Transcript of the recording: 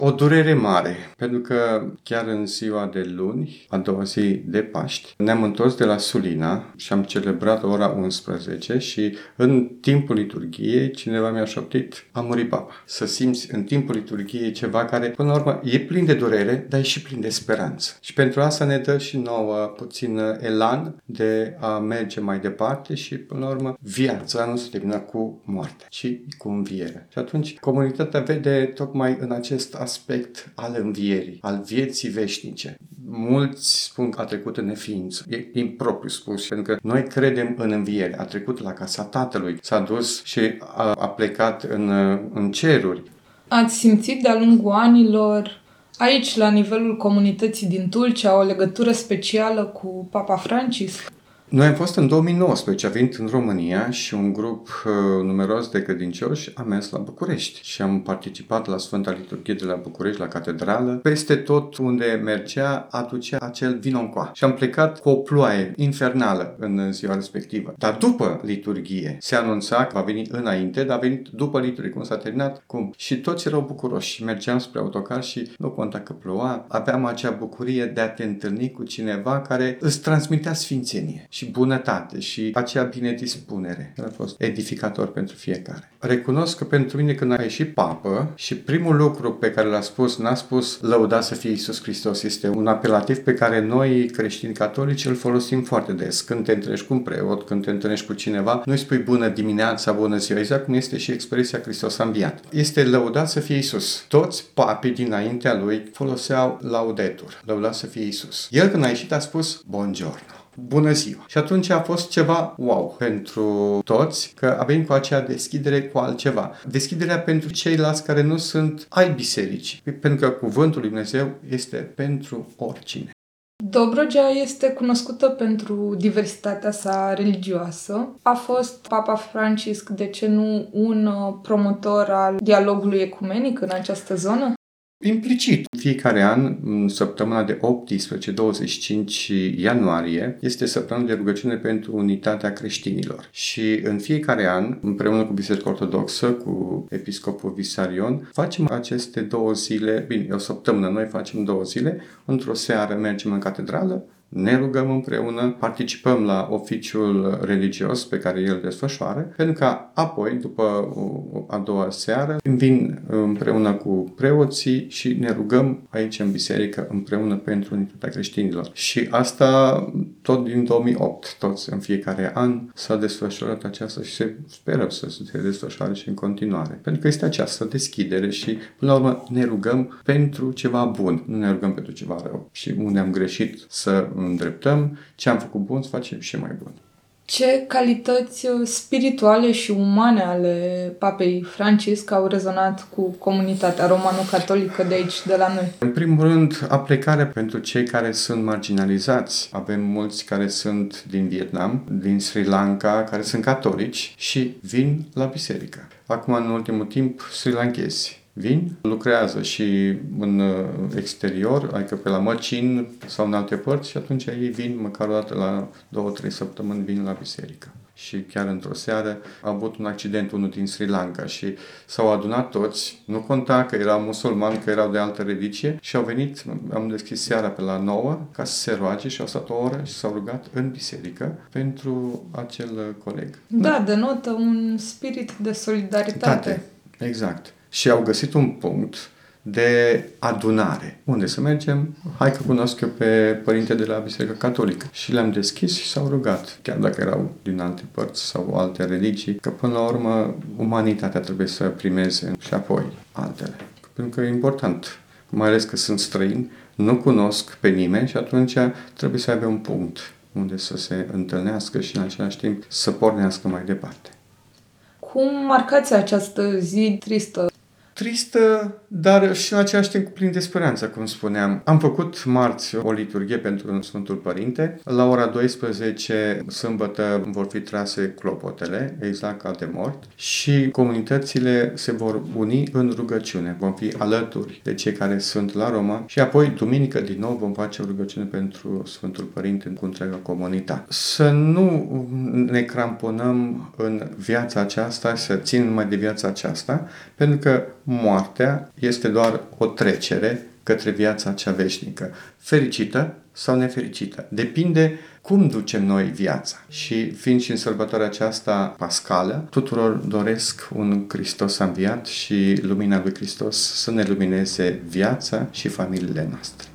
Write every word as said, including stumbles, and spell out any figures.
O durere mare, pentru că chiar în ziua de luni, a doua zi de Paști, ne-am întors de la Sulina și am celebrat ora unsprezece și în timpul liturghiei cineva mi-a șoptit: a murit papa. Să simți în timpul liturghiei ceva care, până la urmă, e plin de durere, dar e și plin de speranță. Și pentru asta ne dă și nouă puțin elan de a merge mai departe și, până la urmă, viața nu se termină cu moartea, ci cu învierea. Și atunci comunitatea vede tocmai în acest aspect al învierii, al vieții veșnice. Mulți spun că a trecut în neființă. E impropriu spus, pentru că noi credem în înviere. A trecut la casa Tatălui, s-a dus și a, a plecat în, în ceruri. Ați simțit de-a lungul anilor, aici, la nivelul comunității din Tulcea, o legătură specială cu Papa Francisc? Noi am fost în două mii nouăsprezece, venit în România și un grup uh, numeros de credincioși a mers la București și am participat la Sfânta Liturghie de la București, la catedrală. Peste tot unde mergea, aducea acel vino-ncoa. Și am plecat cu o ploaie infernală în ziua respectivă. Dar după liturghie se anunța că va veni înainte, dar a venit după liturghie. Cum s-a terminat? Cum? Și toți erau bucuroși. Mergeam spre autocar și nu conta că ploua. Aveam acea bucurie de a te întâlni cu cineva care îți transmitea sfințenie și bunătate și acea binedispunere. El a fost edificator pentru fiecare. Recunosc că pentru mine, când a ieșit papă și primul lucru pe care l-a spus, n-a spus lăudat să fie Iisus Hristos. Este un apelativ pe care noi, creștini catolici, îl folosim foarte des. Când te întâlnești cu un preot, când te întâlnești cu cineva, nu îi spui bună dimineața, bună ziua, exact cum este și expresia Hristos a înviat. Este lăudat să fie Iisus. Toți papii dinaintea lui foloseau laudetur, lăudat să fie Iisus. El, când a ieșit, a spus buongiorno. Bună ziua! Și atunci a fost ceva wow pentru toți, că a venit cu acea deschidere cu altceva. Deschiderea pentru ceilalți care nu sunt ai bisericii. Pentru că cuvântul lui Dumnezeu este pentru oricine. Dobrogea este cunoscută pentru diversitatea sa religioasă. A fost Papa Francisc, de ce nu, un promotor al dialogului ecumenic în această zonă? Implicit. Fiecare an, în săptămâna de optsprezece douăzeci și cinci ianuarie, este săptămâna de rugăciune pentru unitatea creștinilor. Și în fiecare an, împreună cu Biserica Ortodoxă, cu Episcopul Visarion, facem aceste două zile, bine, o săptămână, noi facem două zile, într-o seară mergem în catedrală, ne rugăm împreună, participăm la oficiul religios pe care el desfășoară, pentru că apoi, după a doua seară, vin împreună cu preoții și ne rugăm aici în biserică împreună pentru unitatea creștinilor. Și asta tot din două mii opt, toți în fiecare an s-a desfășurat aceasta și se speră să se desfășoare și în continuare. Pentru că este această deschidere și, până la urmă, ne rugăm pentru ceva bun, nu ne rugăm pentru ceva rău. Și unde am greșit să îndreptăm, ce am făcut bun să facem și mai bun. Ce calități spirituale și umane ale Papei Francisc au rezonat cu comunitatea romano-catolică de aici, de la noi? În primul rând, aplecarea pentru cei care sunt marginalizați. Avem mulți care sunt din Vietnam, din Sri Lanka, care sunt catolici și vin la biserică. Acum, în ultimul timp, sri lankezi vin, lucrează și în exterior, adică pe la Măcin sau în alte părți, și atunci ei vin măcar o dată la două, trei săptămâni vin la biserică. Și chiar într-o seară a avut un accident unul din Sri Lanka și s-au adunat toți, nu conta că erau musulmani, că erau de altă religie, și au venit, am deschis seara pe la nouă ca să se roage și au stat o oră și s-au rugat în biserică pentru acel coleg. Da, da. Denotă un spirit de solidaritate. Tate. Exact. Și au găsit un punct de adunare. Unde să mergem? Hai că cunosc eu pe părinte de la Biserica Catolică. Și le-am deschis și s-au rugat. Chiar dacă erau din alte părți sau alte religii, că până la urmă umanitatea trebuie să primeze și apoi altele. Pentru că e important, mai ales că sunt străini, nu cunosc pe nimeni și atunci trebuie să aibă un punct unde să se întâlnească și în același timp să pornească mai departe. Cum marcați această zi tristă? Tristă, dar și în același timp plin de speranță, cum spuneam. Am făcut marți o liturghie pentru Sfântul Părinte. La ora douăsprezece, sâmbătă, vor fi trase clopotele, exact ca de mort, și comunitățile se vor uni în rugăciune. Vom fi alături de cei care sunt la Roma și apoi, duminică, din nou, vom face o rugăciune pentru Sfântul Părinte cu întreaga comunitate. Să nu ne cramponăm în viața aceasta, să ținem numai de viața aceasta, pentru că moartea este doar o trecere către viața cea veșnică. Fericită sau nefericită. Depinde cum ducem noi viața. Și fiind și în sărbătoarea aceasta pascală, tuturor doresc un Hristos înviat și lumina lui Hristos să ne lumineze viața și familiile noastre.